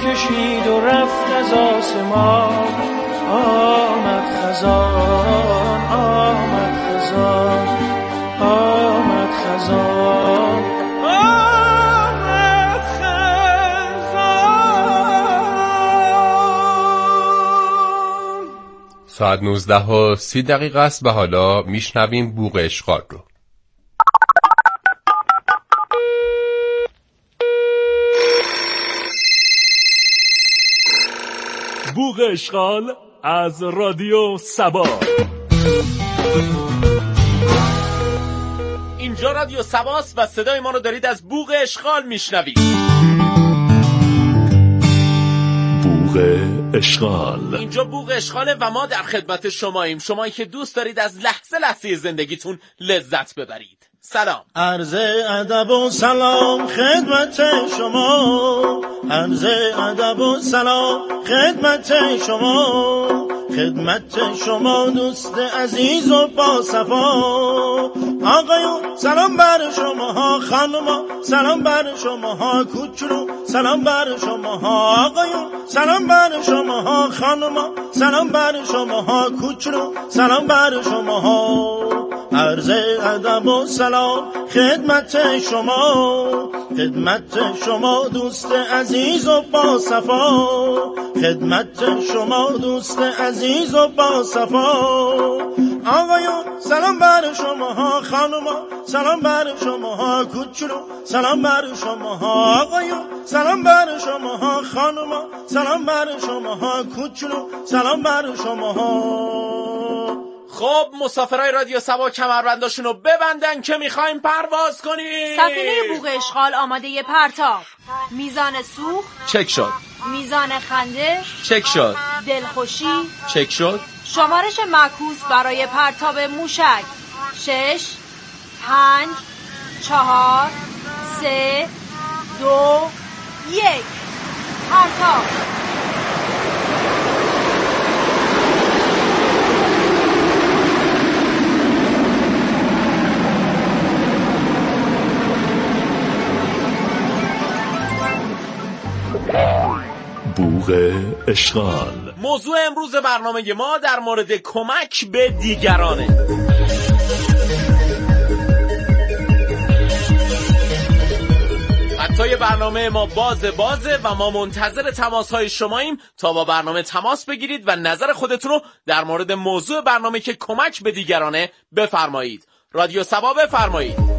کشید و رفت از آسمان. آمد خزان، آمد خزان، آمد خزان، آمد خزان. ساعت 19:30 است و حالا میشنویم بوق اشغال رو. بوق اشغال از رادیو سبا. اینجا رادیو سباست و صدای ما رو دارید از بوق اشغال میشنوید. بوق اشغال. اینجا بوق اشغاله و ما در خدمت شماییم، شمایی که دوست دارید از لحظه لحظه زندگیتون لذت ببرید. سلام، عرض ادب و سلام خدمت شما، عرض ادب و سلام خدمت شما، خدمت شما دوست عزیز و با صفا. آقایون سلام بر شما، خانما سلام بر شما، کوچولو سلام بر شما. آقایون سلام بر شما، خانما سلام بر شما، کوچولو سلام بر شما. عرض ادب و سلام خدمت شما، خدمت شما دوست عزیز و با صفا، خدمت شما دوست عزیز و با صفا. آقایون سلام بر شما، خانما سلام بر شما، کوچولو سلام بر شما. آقایون سلام بر شما، خانما سلام بر شما، کوچولو سلام بر شما. خب مسافرای رادیو سبا کمربنداشونو ببندن که میخوایم پرواز کنیم. سفینه بوق اشغال آماده پرتاب. میزان سوخت چک شد. میزان خنده چک شد. دلخوشی چک شد. شمارش معکوس برای پرتاب موشک 6 5 4 3 2 1. پرتاب. بوق اشغال. موضوع امروز برنامه ما در مورد کمک به دیگرانه. خطای برنامه ما بازه و ما منتظر تماس‌های شماییم تا با برنامه تماس بگیرید و نظر خودتون رو در مورد موضوع برنامه که کمک به دیگرانه بفرمایید. رادیو سبا بفرمایید.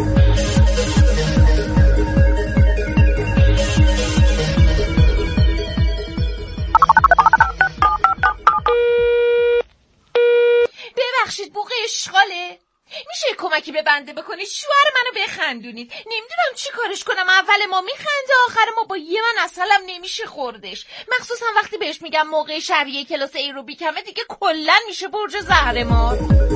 ببخشید بوق اشغاله، میشه کمکی به بنده بکنید؟ شوهر منو بخندونید. نمیدونم چی کارش کنم. اول ما میخنده، آخر ما با یه من اصلم نمیشه خوردش. مخصوصا وقتی بهش میگم موقع شبیه کلاس ایروبیکمه دیگه کلن میشه برج زهرمار.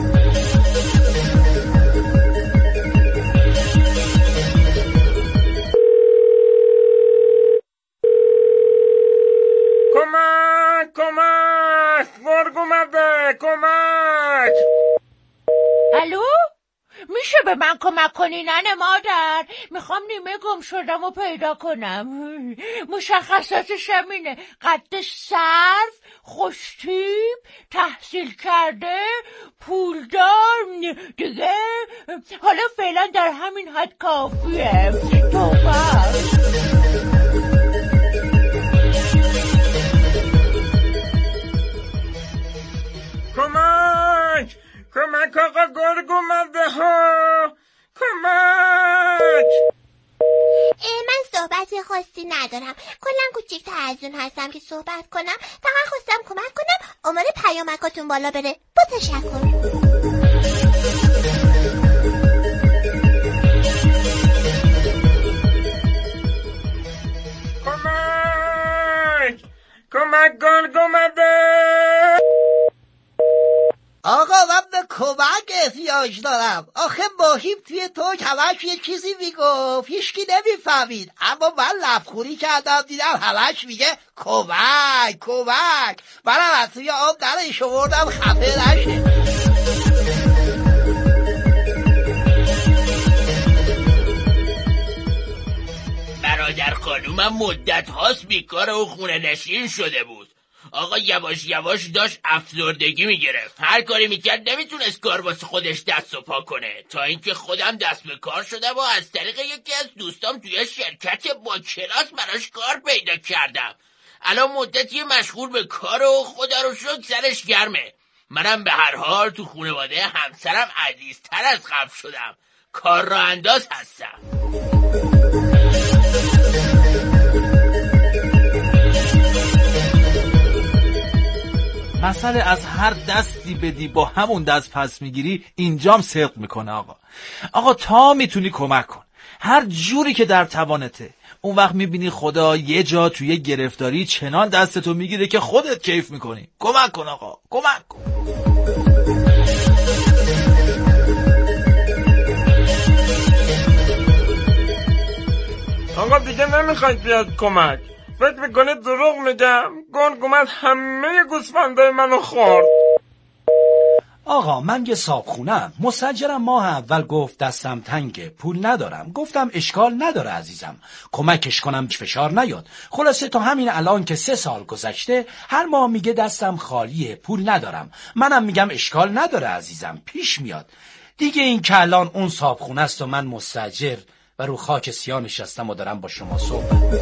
کمک مرگ اومده، کمک. الو؟ میشه به من کمک کنی ننه مادر؟ میخوام نیمه گم شدم و پیدا کنم. مشخصاتش همینه: قدش صرف، خوشتیپ، تحصیل کرده، پولدار دیگه. حالا فعلا در همین حد کافیه. کمک آقا گرگ اومده ها، کمک. من صحبت خاصی ندارم، کلا کوچیک‌تر از اون هستم که صحبت کنم. فقط خواستم کمک کنم آمار پیامکاتون بالا بره. با تشکر. کمک گرگ اومده. آقا من به کمک احتیاج دارم. آخه ماهیم توی توک همش یه چیزی میگفت، هیچکی نمیفهمید، اما من لبخوری کردم دیدم همش میگه کمک. منم از توی آب درش آوردم خفه نشه. برای برادر خانومم مدت هاست بیکار و خونه نشین شده بود. آقا یواش یواش داشت افسردگی میگرفت. هر کاری میکرد نمیتونست کار واسه خودش دست و پا کنه، تا اینکه خودم دست به کار شدم و از طریق یکی از دوستام توی شرکت با کلاس براش کار پیدا کردم. الان مدتی مشغول به کار و خدا رو شکر سرش گرمه. منم به هر حال تو خانواده همسرم عزیزتر از قبل شدم. کار را انداز هستم. مسئله از هر دستی بدی با همون دست پس میگیری، اینجام صدق میکنه. آقا تا میتونی کمک کن، هر جوری که در توانته. اون وقت میبینی خدا یه جا توی گرفتاری چنان دستتو میگیره که خودت کیف میکنی. کمک کن آقا، کمک کن. آقا دیگه نمیخواید بیاد کمک؟ فکر میکنه دروغ میگم؟ گرگ اومد همه گوسفندای منو خورد. آقا من یه صابخونم، مستاجرم ماه اول گفت دستم تنگه، پول ندارم. گفتم اشکال نداره عزیزم، کمکش کنم فشار نیاد. خلاصه تا همین الان که 3 سال گذشته هر ماه میگه دستم خالیه، پول ندارم. منم میگم اشکال نداره عزیزم، پیش میاد دیگه. این که الان اون صابخونه است و من مستاجر و رو خاک سیاه نشستم و دارم با شما صحبت.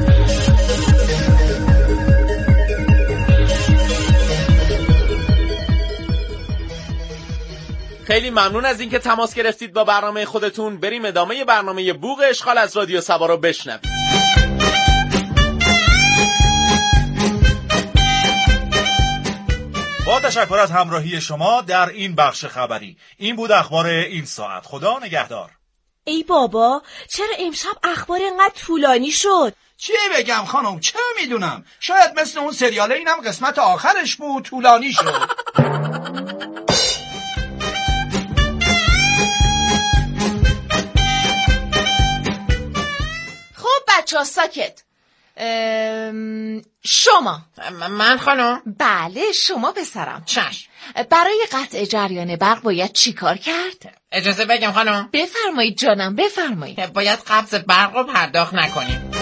خیلی ممنون از اینکه تماس گرفتید با برنامه خودتون. بریم ادامه برنامه بوق اشغال از رادیو سبا رو بشنویم. با تشکر از همراهی شما در این بخش خبری. این بود اخبار این ساعت. خدا نگهدار. ای بابا، چرا امشب اخبار اینقدر طولانی شد؟ چی بگم خانم، چه میدونم، شاید مثل اون سریاله اینم قسمت آخرش بود طولانی شد. خب بچه‌ها ساکت. شما. من خانم؟ بله شما پسرم. چشم. برای قطع جریان برق باید چی کار کرد؟ اجازه بگم خانم؟ بفرمایید جانم، بفرمایید. باید قبض برق رو پرداخت نکنیم.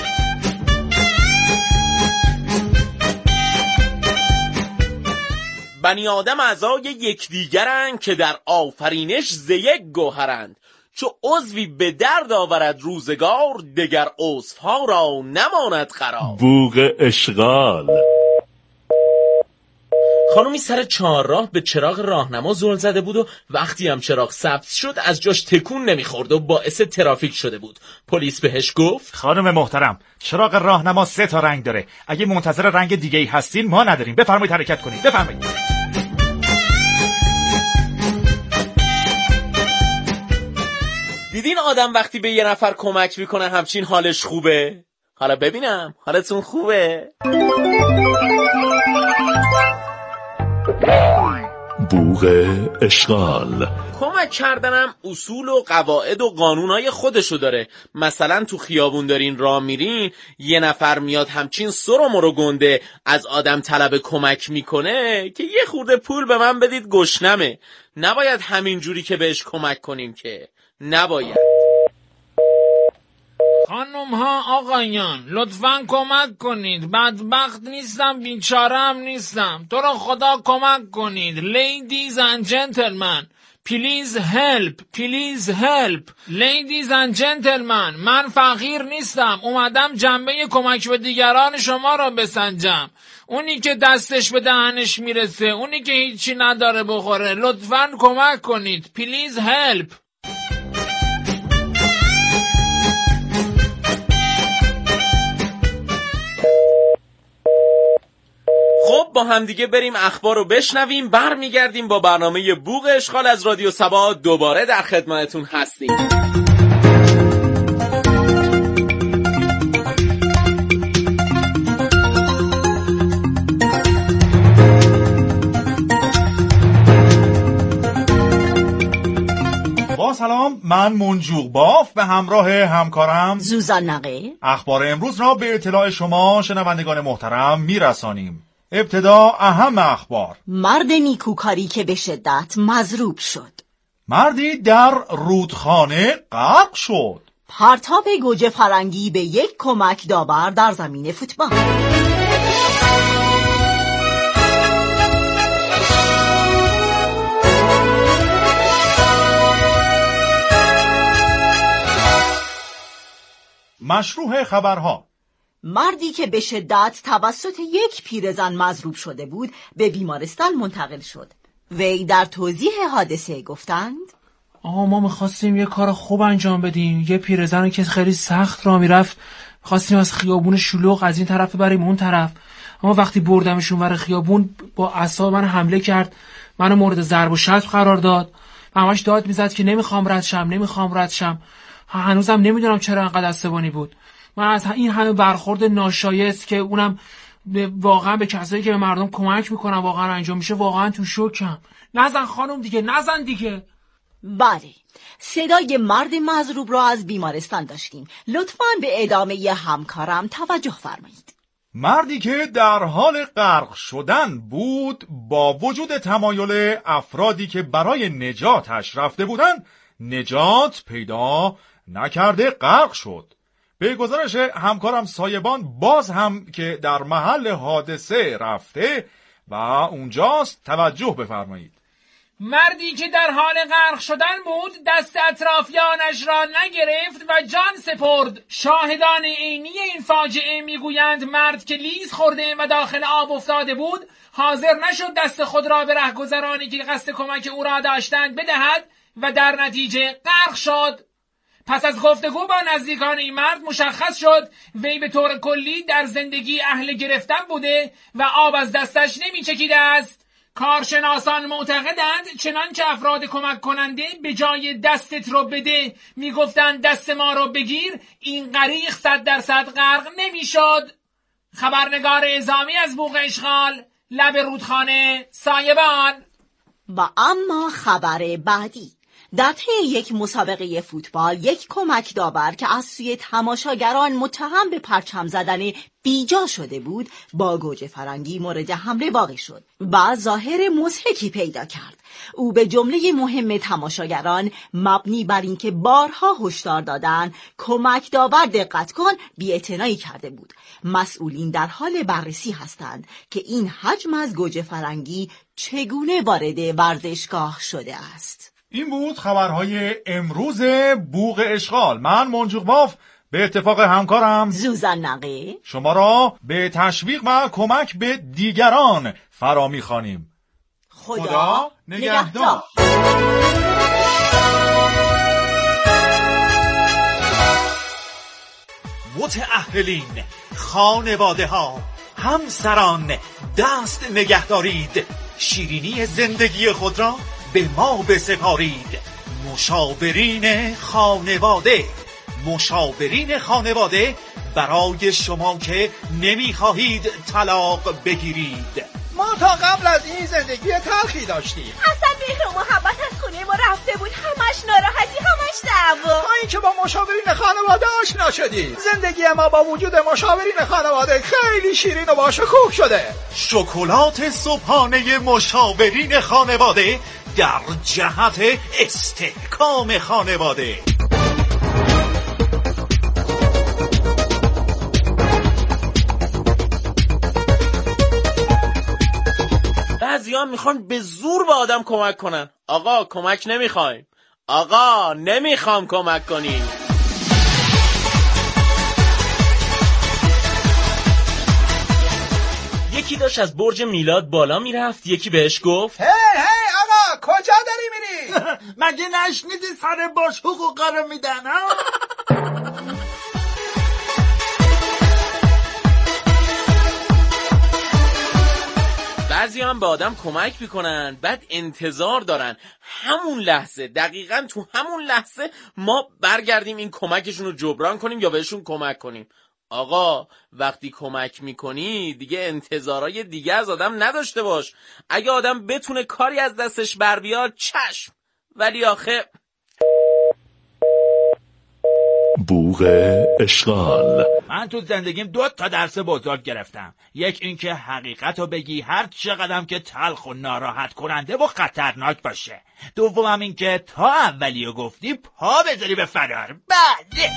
بنی آدم اعضای یکدیگرند که در آفرینش ز یک گوهرند. چو عضوی به درد آورد روزگار، دگر عضوها را نماند قرار. بوق اشغال. خانومی سر چهارراه به چراغ راهنما زل زده بود و وقتی هم چراغ سبز شد از جاش تکون نمیخورد و باعث ترافیک شده بود. پلیس بهش گفت خانم محترم، چراغ راهنما 3 تا رنگ داره. اگه منتظر رنگ دیگه‌ای هستین ما نداریم. بفرمایید حرکت کنید. بفرمایید. دیدین آدم وقتی به یه نفر کمک میکنه همچین حالش خوبه؟ حالا ببینم حالتون خوبه؟ بوق اشغال. کمک کردنم اصول و قواعد و قانونای خودشو داره. مثلا تو خیابون دارین راه میرین، یه نفر میاد همچین سر و مرو گنده از آدم طلب کمک میکنه که یه خورده پول به من بدید گشنمه. نباید همین جوری که بهش کمک کنیم، که نباید. خانم ها آقایان لطفاً کمک کنید، بدبخت نیستم، بیچارم نیستم، تو رو خدا کمک کنید. Ladies and gentlemen please help, please help. Ladies and gentlemen من فقیر نیستم، اومدم جنبه کمک به دیگران شما را بسنجم. اونی که دستش به دهنش میرسه، اونی که هیچی نداره بخوره، لطفاً کمک کنید. please help. خب با همدیگه بریم اخبار رو بشنویم. برمیگردیم با برنامه بوق اشغال از رادیو سبا. دوباره در خدمتتون هستیم. با سلام، من منجوق باف به همراه همکارم زوزان نقه اخبار امروز را به اطلاع شما شنوندگان محترم میرسانیم. ابتدا اهم اخبار. مرد نیکوکاری که به شدت مضروب شد. مردی در رودخانه غرق شد. پرتاب گوجه فرنگی به یک کمک داور در زمین فوتبال. مشروع خبرها. مردی که به شدت توسط یک پیرزن مضروب شده بود به بیمارستان منتقل شد. وی در توضیح حادثه گفتند: ما میخواستیم یه کار خوب انجام بدیم. یه پیرزن که خیلی سخت راه میرفت، میخواستیم از خیابون شلوغ از این طرف بریم اون طرف. اما وقتی بردمشون ور خیابون با عصا من حمله کرد، منو مورد ضرب و شتم قرار داد. همش داد میزد که نمیخوام رد شم. هنوزم نمیدونم چرا انقدر عصبانی بود. من از این همه برخورد ناشایست که اونم واقعا به کسایی که به مردم کمک میکنن واقعا انجام میشه، واقعا تو شوکم. نزن خانم دیگه، نزن دیگه. بله، صدای مرد مضروب را از بیمارستان داشتیم. لطفاً به ادامه همکارم توجه فرمایید. مردی که در حال غرق شدن بود با وجود تمایل افرادی که برای نجاتش رفته بودند نجات پیدا نکرده غرق شد. به گزارش همکارم سایبان باز هم که در محل حادثه رفته و اونجاست توجه بفرمایید. مردی که در حال غرق شدن بود دست اطرافیانش را نگرفت و جان سپرد. شاهدان عینی این فاجعه میگویند مرد که لیز خورده و داخل آب افتاده بود حاضر نشد دست خود را به رهگذرانی که قصد کمک او را داشتند بدهد و در نتیجه غرق شد. پس از گفتگو با نزدیکان این مرد مشخص شد وی به طور کلی در زندگی اهل گرفتن بوده و آب از دستش نمی چکیده است. کارشناسان معتقدند چنانچه افراد کمک کننده به جای دستت رو بده میگفتند دست ما رو بگیر، این غریق 100% غرق نمیشد. خبرنگار اعزامی از بوق اشغال، لب رودخانه، سایبان. و اما خبر بعدی. در طی یک مسابقه فوتبال یک کمک داور که از سوی تماشاگران متهم به پرچم زدن بیجا شده بود با گوجه فرنگی مورد حمله واقع شد و ظاهر مضحکی پیدا کرد. او به جمله مهم تماشاگران مبنی بر اینکه بارها هشدار دادن کمک داور دقت کن بی‌اعتنایی کرده بود. مسئولین در حال بررسی هستند که این حجم از گوجه فرنگی چگونه وارد ورزشگاه شده است. این بود خبرهای امروز بوق اشغال. من منجوق باف به اتفاق همکارم زوزن نقی شما را به تشویق و کمک به دیگران فرا می‌خوانیم. خدا نگهدار. متأهلین، خانواده ها، همسران، دست نگهدارید. شیرینی زندگی خود را به ما بسپارید. مشاورین خانواده برای شما که نمیخواهید طلاق بگیرید. ما تا قبل از این زندگی تلخی داشتیم. اصلا مهر و محبت از خونه ما رفته بود، همش ناراحتی، همش دعوا. تا اینکه با مشاورین خانواده آشنا شدیم. زندگی ما با وجود مشاورین خانواده خیلی شیرین و باشکوه شده. شکلات صبحانه مشاورین خانواده در جهت استحکام خانواده. بعضیا میخوان به زور به آدم کمک کنن. آقا کمک نمیخوایم. آقا نمیخوام کمک کنی. یکی داشت از برج میلاد بالا میرفت، یکی بهش گفت هی آقا کجا داری میری؟ مگه نشنیدی سر باش حقوقا رو میدن ها؟ بعضی هم به آدم کمک میکنن بعد انتظار دارن همون لحظه، دقیقاً تو همون لحظه ما برگردیم این کمکشون رو جبران کنیم یا بهشون کمک کنیم. آقا وقتی کمک میکنی دیگه انتظارای دیگه از آدم نداشته باش. اگه آدم بتونه کاری از دستش بر بیاد چشم، ولی آخه بوق اشغال. من تو زندگیم 2 درس بزرگ گرفتم. یک اینکه حقیقت رو بگی هر چقدرم که تلخ و ناراحت کننده و خطرناک باشه. دومم اینکه تا اولیو گفتی پا بذاری به فرار. بله.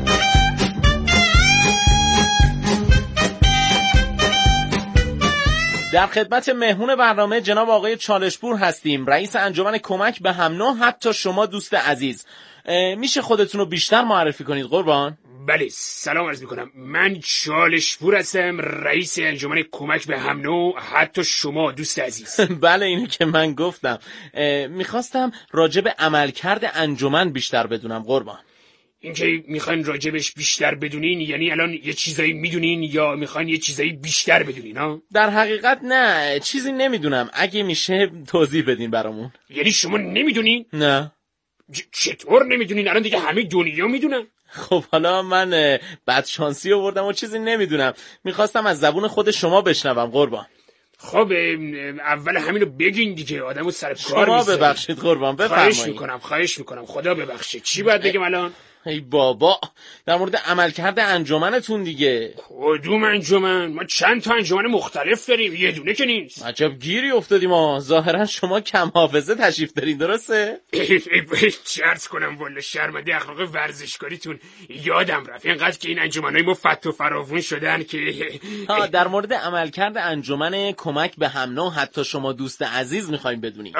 در خدمت مهمون برنامه جناب آقای چالشپور هستیم، رئیس انجمن کمک به هم نوع حتی شما دوست عزیز. میشه خودتون رو بیشتر معرفی کنید قربان؟ بله، سلام عرض میکنم. من چالشپور هستم، رئیس انجمن کمک به هم نوع حتی شما دوست عزیز. بله اینو که من گفتم. میخواستم راجع به عملکرد انجمن بیشتر بدونم قربان. اینکه میخواین راجبش بیشتر بدونین یعنی الان یه چیزایی میدونین یا میخواین یه چیزایی بیشتر بدونین ها؟ در حقیقت نه، چیزی نمیدونم، اگه میشه توضیح بدین برامون. یعنی شما نمیدونین؟ نه. چطور نمیدونین؟ الان دیگه همه دنیا میدونن. خب حالا من بدشانسی آوردم و چیزی نمیدونم، میخواستم از زبون خود شما بشنوم قربان. خب اول همینو بگین دیگه، آدمو سر کار شما ببخشید قربان، بفرمایید. خواهش میکنم خدا ببخشید. چی باید بگم الان؟ ای بابا، در مورد عملکرد انجمنتون دیگه. کدوم انجمن؟ ما چند تا انجمن مختلف داریم، یه دونه که نیست. عجب گیری افتادیم ما. ظاهرا شما کم حافظه تشریف دارین، درسته؟ چرت کنم والا، شرمنده اخلاق ورزشکاریتون یادم رفت. اینقدر که این انجمنای ما فت و فراوون شدن که در مورد عملکرد انجمن کمک به هم نوع حتی شما دوست عزیز میخوایم بدونیم.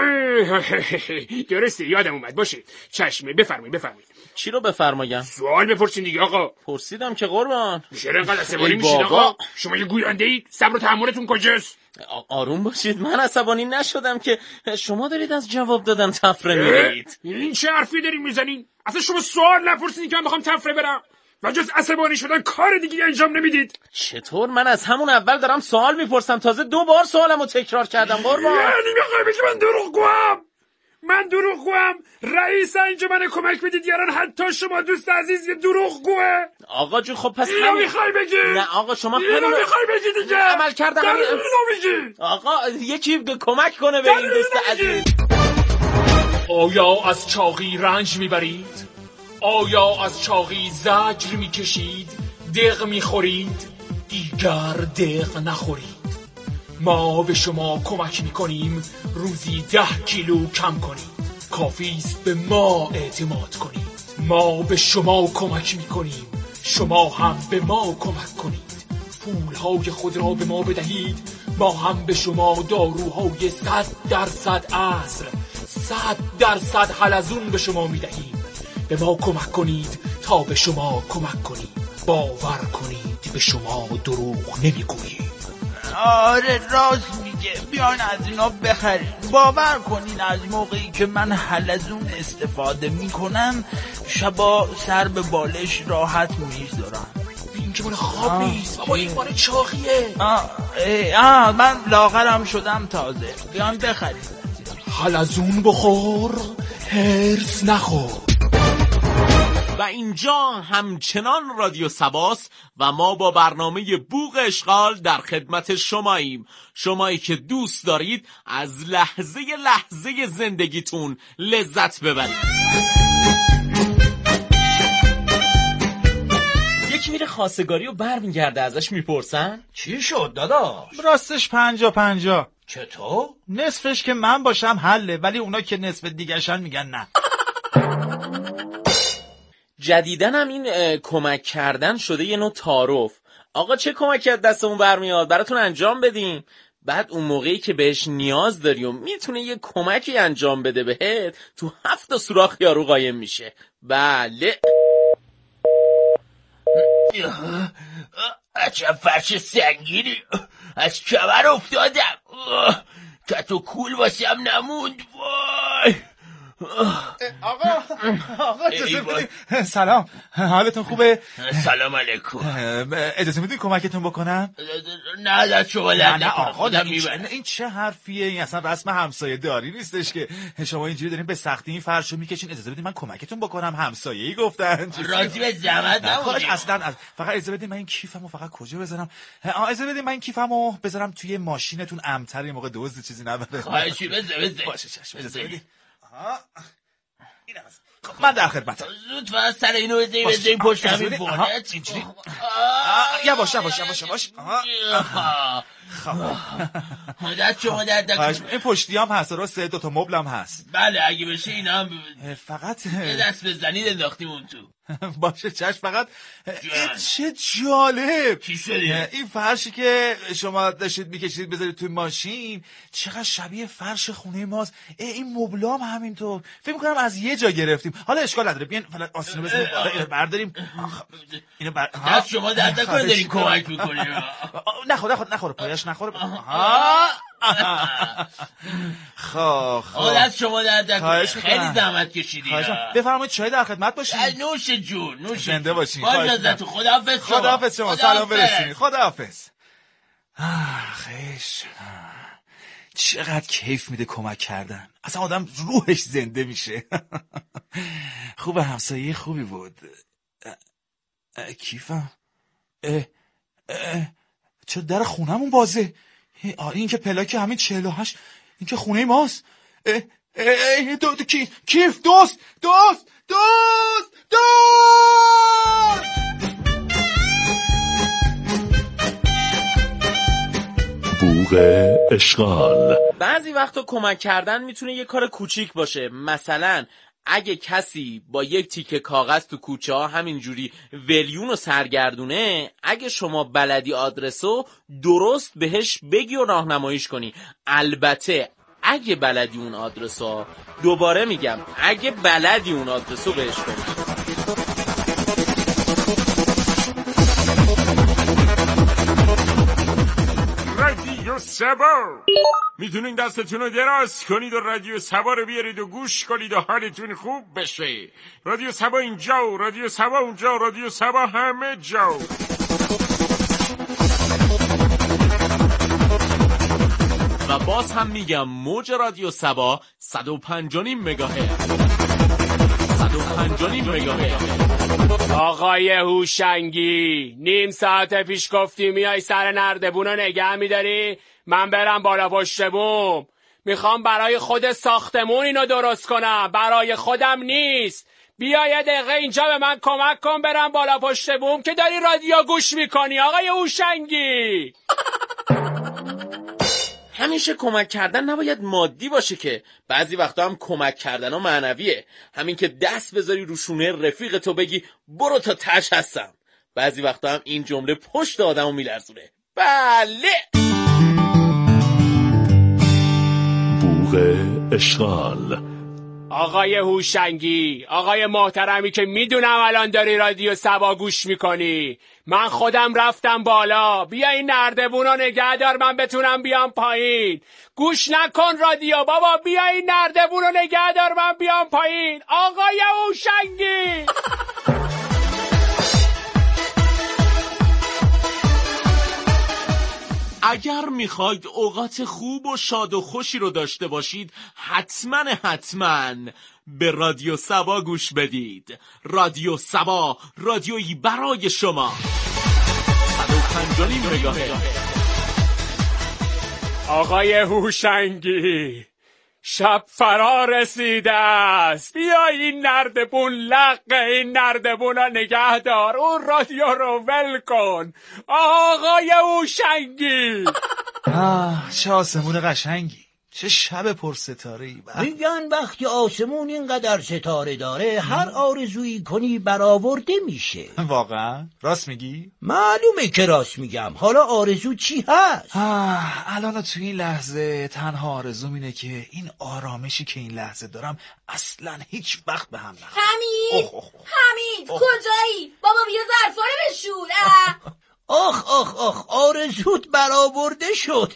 درسته، یادم اومد. باشه چشمه، بفرمایید. چی رو بفرمایم؟ سوال بپرسین دیگه آقا. پرسیدم که قربان. چرا اینقدر عصبانی میشید آقا؟ شما یه گوینده اید، صبر و تحملتون کجاست؟ آروم باشید، من عصبانی نشدم که شما دارید از جواب دادن تفره میرید. این چه حرفی دارین میزنین؟ اصلا شما سوال نپرسین که من بخوام تفره برم و جز عصبانی شدن کار دیگه انجام نمیدید. چطور؟ من از همون اول دارم سوال میپرسم، تازه 2 بار سوالمو تکرار کردم قربان. یعنی میخوای بگی من دروغگوام؟ رئیس انجمن کمک به دیگران حتی شما دوست عزیز یه دروغگوه؟ آقا جون خب پس اینو میخوای بگی؟ نه آقا شما اینو میخوای بگی دیگه؟ عمل کردم اینو میگی؟ آقا یکی کمک کنه به این دوست عزیز. آیا از چاقی رنج میبرید؟ آیا از چاقی زجر میکشید؟ دق میخورید؟ دیگر دق نخورید. ما به شما کمک میکنیم روزی 10 کیلو کم کنید. کافی است به ما اعتماد کنید. ما به شما کمک میکنیم، شما هم به ما کمک کنید. پولهای خود را به ما بدهید، ما هم به شما داروهای 100% عصر 100% حلزون به شما میدهیم. به ما کمک کنید تا به شما کمک کنیم. باور کنید به شما دروغ نمیگوییم. آره راست میگه، بیاین از اینا بخرین. باور کنین از موقعی که من حلزون استفاده میکنم شبا سر به بالش راحت میذارم. این که مال خواب نیست بابا، این مال چاقیه. من لاغرم شدم تازه. بیاین بخرین. حلزون بخور، هرس نخور. و اینجا همچنان رادیو سباس و ما با برنامه بوق اشغال در خدمت شماییم. شمایی که دوست دارید از لحظه زندگیتون لذت ببرید. یکی میره خواستگاری و برمیگرده ازش میپرسن چی شد داداش؟ راستش 50-50. چطور؟ نصفش که من باشم حله، ولی اونا که نصف دیگرشن میگن نه. جدیدن هم این کمک کردن شده یه نوع تعارف. آقا چه کمکی از دستمون برمیاد براتون انجام بدیم؟ بعد اون موقعی که بهش نیاز داری و میتونه یه کمکی انجام بده بهت، تو 7 سوراخ یارو قایم میشه. بله. عجب فرش سنگینی، از کمر افتادم. کت و کول واسم نموند. وای آقا اجازه بدید. سلام، حالتون خوبه؟ سلام علیکم. اجازه میدید کمکتون بکنم؟ نه دست شما نه آقا این چه حرفیه؟ این اصلا رسم همسایه داری نیستش که شما اینجوری دارین به سختی این فرشو میکشین. اجازه بدید من کمکتون بکنم، همسایه‌ای گفتن. راضی به زحمت نبودی. اصلا فقط اجازه بدید من این کیفمو فقط کجا بذارم؟ اجازه بدید من این کیفمو بذارم توی ماشینتون، امتر یه موقع دزد چیزی نبره. خواهش بذار. باشه چشم، اجازه بدید. من در خدمتم. زود فقط سر اینو بزنیم پشت همین بونت. اینجوری یواش. مدت شما درد نکنه. این پشتی هم هست راسته، 2 تا مبل هم هست. بله اگه بشه اینا هم فقط یه دست بزنید انداختیم اون تو. باشه چشم. فقط چه جالب چی شده؟ این فرشی که شما داشتید میکشید بذارید توی ماشین چقدر شبیه فرش خونه ماست. این مبلام همینطور. فکر میکنم از یه جا گرفتیم. حالا اشکال نداره، بیاین فقط آستینو بزنیم برداریم. اینو دست شما درد نکنه دارین کمک میکنیم. نخوره پایش نخوره. خب دست شما درد نکنه، خیلی زحمت کشیدی. بفرمایید چای در خدمت باشین. نوش جون زنده باشین. با اجازهتون. خداحافظ شما. سلام برسونید. خداحافظ. خیش چقدر کیف میده کمک کردن. اصلا آدم روحش زنده میشه. خوبه، همسایه خوبی بود. کیفم چرا در خونمون بازه؟ این که پلاک همین 48 این که خونه ماست. کیف دوست بوق اشغال. بعضی وقتا کمک کردن میتونه یه کار کوچیک باشه. مثلا اگه کسی با یک تیکه کاغذ تو کوچه ها همینجوری ولیون رو سرگردونه، اگه شما بلدی آدرسو درست بهش بگی و راهنماییش کنی. البته اگه بلدی اون آدرسو، دوباره میگم اگه بلدی اون آدرسو بهش کنی. رادیو سبا، میتونین دستتون رو دراز کنید و رادیو سبا رو بیارید و گوش کنید و حالتون خوب بشه. رادیو سبا اینجا و رادیو سبا اونجا، رادیو سبا همه جا. و باز هم میگم موج رادیو سبا 105.5 مگاهرتز. 105.5 مگاهرتز. آقای هوشنگی، نیم ساعت پیش گفتی میای سر نردبون رو نگه میداری، من برم بالا پشت بوم. میخوام برای خود ساختمون اینو درست کنم، برای خودم نیست. بیا یه دقیقه اینجا به من کمک کن برم بالا پشت بوم که داری رادیو گوش میکنی آقای هوشنگی. همیشه کمک کردن نباید مادی باشه که، بعضی وقتا هم کمک کردن ها معنویه. همین که دست بذاری رو شونه رفیق تو بگی برو تا تش هستم. بعضی وقتا هم این جمله پشت آدمو میلرزونه. بله. بوق اشغال. آقای هوشنگی، آقای محترمی که میدونم الان داری رادیو سبا گوش میکنی، من خودم رفتم بالا. بیا این نردبون رو نگه دار من بتونم بیام پایین. گوش نکن رادیو بابا، بیا این نردبون رو نگه دار من بیام پایین. آقای هوشنگی. اگر میخواید اوقات خوب و شاد و خوشی رو داشته باشید، حتما به رادیو سبا گوش بدید. رادیو سبا، رادیویی برای شما. 105.5 مگاهرتز. آقای هوشنگی، شب فرا رسیده است. بیا این نردبون لقه این نردبون رو نگه دار، اون رادیو رو ول کن. آقای هوشنگی. چه آسمون قشنگی، چه شب پر ستاره‌ای. میگن وقتی آسمون اینقدر ستاره داره هر آرزویی کنی برآورده میشه. واقعا؟ راست میگی؟ معلومه که راست میگم. حالا آرزو چی هست؟ الان تو این لحظه تنها آرزوم اینه که این آرامشی که این لحظه دارم اصلا هیچ وقت به هم نخوره. حمید کجایی؟ بابا بیا ظرفا رو بشور. آخ آرزوت برآورده شد.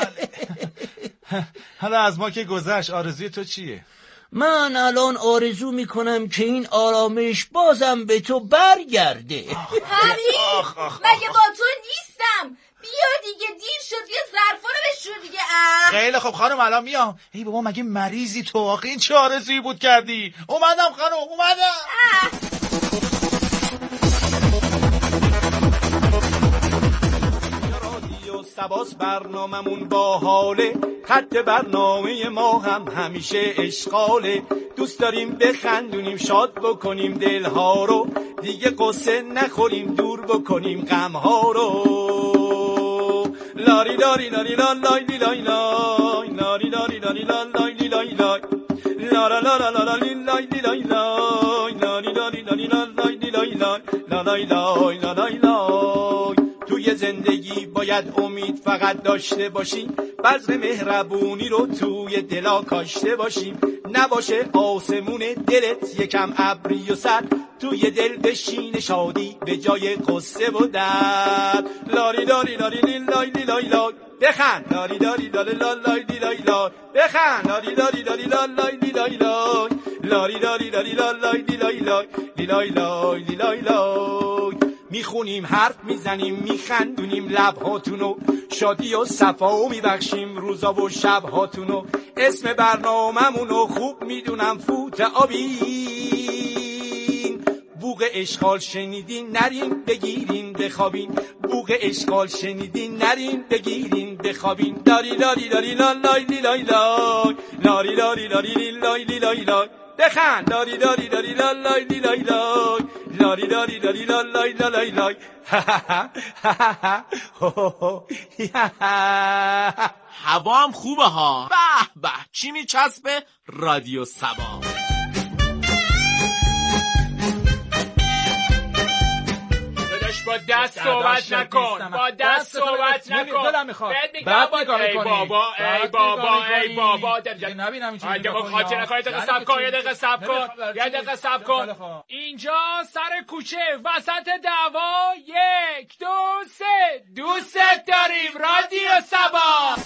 حالا از ما که گذشت، آرزوی تو چیه؟ من الان آرزو میکنم که این آرامش بازم به تو برگرده. حمید مگه با تو نیستم؟ بیا دیگه، دیر شد. یه ظرفا رو بشور دیگه. خیلی خب خانم الان میام. ای بابا مگه مریضی تو؟ آخه این چه آرزویی بود کردی؟ اومدم خانم اومدم. سباس برناممون با حاله، خط برنامه ما هم همیشه اشغاله. دوست داریم بخندونیم، شاد بکنیم دلها رو، دیگه قصه نخوریم، دور بکنیم غمها رو. لاری لاری لاری لای لای لای لای لاری لاری لاری لای لای لای لا لا لا لا لا لای لای لای لاری لاری لاری لای لای لای لای لای لای. توی زندگی باید امید فقط داشته باشیم، بذر مهربونی رو توی دلا کاشته باشیم. نباشه آسمون دلت یکم ابری و سر، توی دل بشین شادی به جای قصه و درد. لاری لاری لاری لای لای لای بخند، لاری لاری لای لای لای لای بخند، لاری لاری لاری لای لای لای لاری لاری لاری لای لای لای لای لای لای. میخونیم، حرف میزنیم، میخندونیم لبهاتونو، شادی و صفا میبخشیم روزا و شبهاتونو. اسم برنامه‌مونو خوب میدونم، فوت آبین. بوق اشغال شنیدین نرین بگیرین بخوابین، بوق اشغال شنیدین نرین بگیرین بخوابین. لاری لاری لاری لای لای لای لاری لاری لاری لای لای لای بخند، لاری لاری لاری لای لای لای لاری لاری لاری لای لای لای. هوا هم خوبه ها. به به، چی میچسبه؟ رادیو سبا. با دست صحبت نکن، با دست صحبت نکن. بهت میگم ای بابا ای بابا ای بابا. نبینم این چیزی بکنی. خاطر نخواه، یه دقیقه صبر کن. اینجا سر کوچه وسط دعوا، 1 2 3 دوستت داریم رادیو سبا.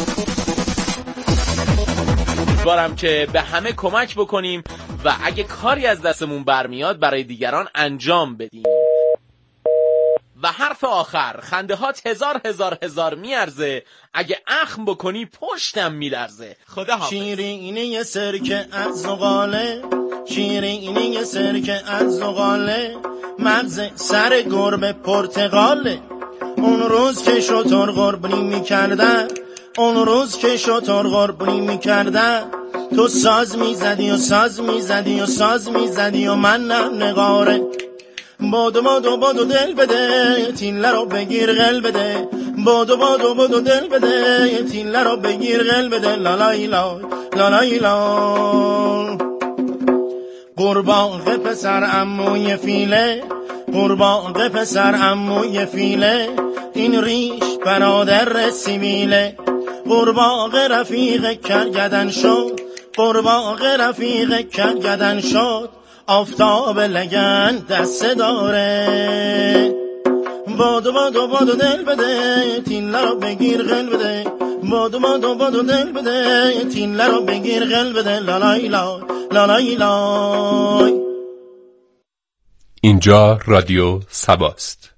امیدوارم که به همه کمک بکنیم و اگه کاری از دستمون برمیاد برای دیگران انجام بدیم. و حرف آخر، خنده هات هزار میارزه، اگه اخم بکنی پشتم میلرزه. خدا حافظ. شیرینی سرکه از زغاله، شیرینی سرکه از زغاله، مغز سر گربه پرتقاله. اون روز که شتر قربانی میکردن، اون روز که شتر قربانی میکردن، تو ساز میزدی و ساز میزدی و ساز میزدی و من نقاره. بادو دل بده، تیله رو بگیر قل بده. بادو دل بده، تیله رو بگیر قل بده. لالای لای لالای لای. قربان پسر عموی فیله، قربان پسر عموی فیله، این ریش برادر سیبیله. قربان رفیق کرگدن شد، قربان رفیق کرگدن شد، آفتاب لگن دست داره. بادو دل بده، تیله رو بگیر قل بده. بادو دل بده، تیله رو بگیر قل بده. لالای لای لالای لای. اینجا رادیو سباست.